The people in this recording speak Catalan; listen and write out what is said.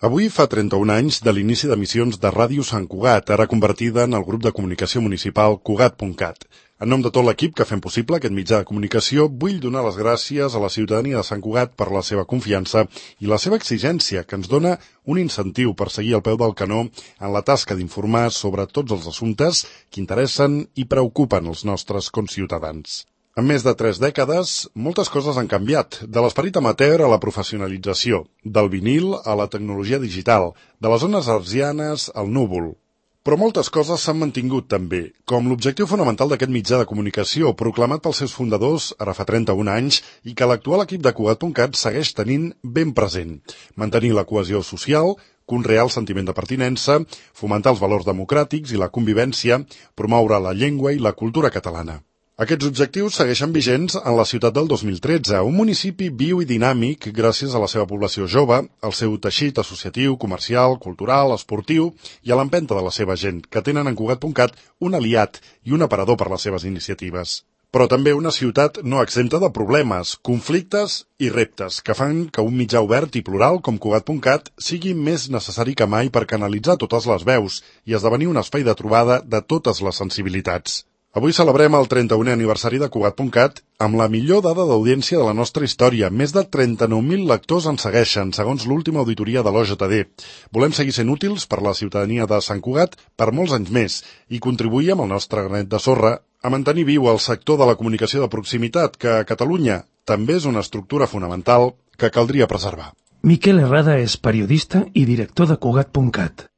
Avui fa 31 anys de l'inici d'emissions de Ràdio Sant Cugat, ara convertida en el grup de comunicació municipal Cugat.cat. En nom de tot l'equip que fem possible aquest mitjà de comunicació, vull donar les gràcies a la ciutadania de Sant Cugat per la seva confiança i la seva exigència, que ens dona un incentiu per seguir al peu del canó en la tasca d'informar sobre tots els assumptes que interessen i preocupen els nostres conciutadans. En més de 3 dècades, moltes coses han canviat, de l'esperit amateur a la professionalització, del vinil a la tecnologia digital, de les ones hertzianes al núvol. Però moltes coses s'han mantingut també, com l'objectiu fonamental d'aquest mitjà de comunicació proclamat pels seus fundadors ara fa 31 anys i que l'actual equip de Cugat.cat segueix tenint ben present: mantenir la cohesió social, conrear el sentiment de pertinença, fomentar els valors democràtics i la convivència, promoure la llengua i la cultura catalana. Aquests objectius segueixen vigents en la ciutat del 2013, un municipi viu i dinàmic gràcies a la seva població jove, al seu teixit associatiu, comercial, cultural, esportiu i a l'empenta de la seva gent, que tenen en Cugat.cat un aliat i un aparador per les seves iniciatives. Però també una ciutat no exempta de problemes, conflictes i reptes que fan que un mitjà obert i plural com Cugat.cat sigui més necessari que mai per canalitzar totes les veus i esdevenir un espai de trobada de totes les sensibilitats. Avui celebrem el 31è aniversari de Cugat.cat amb la millor dada d'audiència de la nostra història. Més de 39.000 lectors ens segueixen, segons l'última auditoria de l'OJD. Volem seguir sent útils per la ciutadania de Sant Cugat per molts anys més i contribuir amb el nostre granet de sorra a mantenir viu el sector de la comunicació de proximitat, que a Catalunya també és una estructura fonamental que caldria preservar. Miquel Herrada és periodista i director de Cugat.cat.